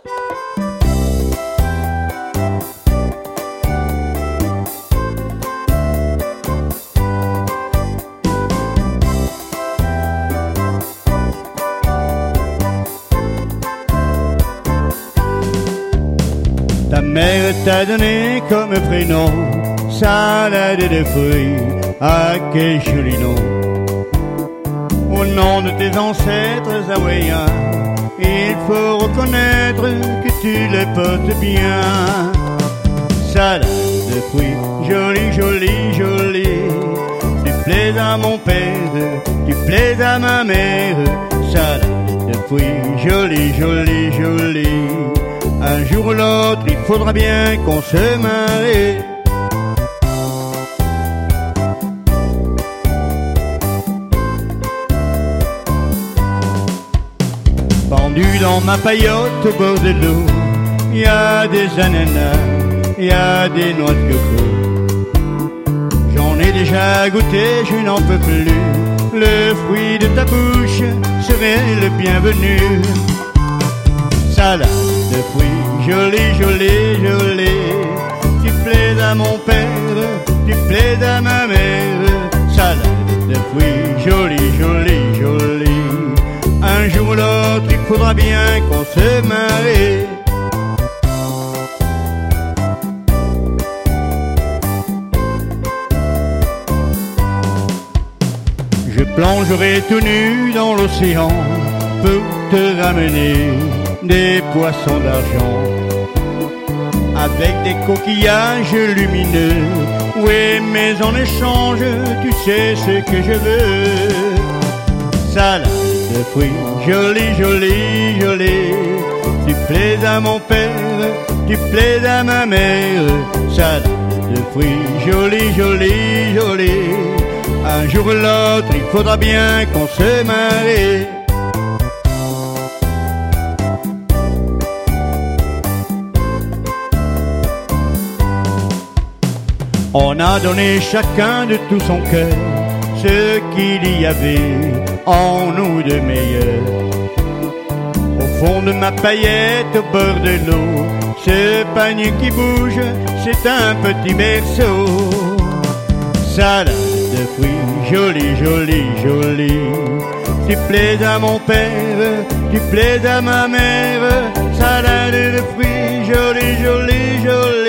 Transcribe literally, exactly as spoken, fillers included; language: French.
Ta mère t'a donné comme prénom salade de fruits, ah quel joli nom. Au nom de tes ancêtres hawaïens, il faut reconnaître que tu les portes bien. Salade de fruits, joli, joli, joli. Tu plais à mon père, tu plais à ma mère. Salade de fruits, joli, joli, joli. Un jour ou l'autre, il faudra bien qu'on se marie. Pendu dans ma paillote au bord de l'eau, il y a des ananas, il y a des noix de coco. J'en ai déjà goûté, je n'en peux plus. Le fruit de ta bouche serait le bienvenu. Salade de fruits, joli, joli, joli. Tu plais à mon père, tu plais à ma mère. Salade de fruits, joli, joli, joli. Un jour ou l'autre, il faudra bien qu'on se marie. Je plongerai tout nu dans l'océan pour te ramener des poissons d'argent avec des coquillages lumineux. Oui, mais en échange, tu sais ce que je veux. Salade de fruits, joli, joli, joli. Tu plais à mon père, tu plais à ma mère. Salade de fruits, joli, joli, joli. Un jour ou l'autre, il faudra bien qu'on se marie. On a donné chacun de tout son cœur ce qu'il y avait en nous de meilleur. Au fond de ma paillette, au bord de l'eau, ce panier qui bouge, c'est un petit berceau. Salade de fruits, joli, joli, joli. Tu plais à mon père, tu plais à ma mère. Salade de fruits, joli, joli, joli.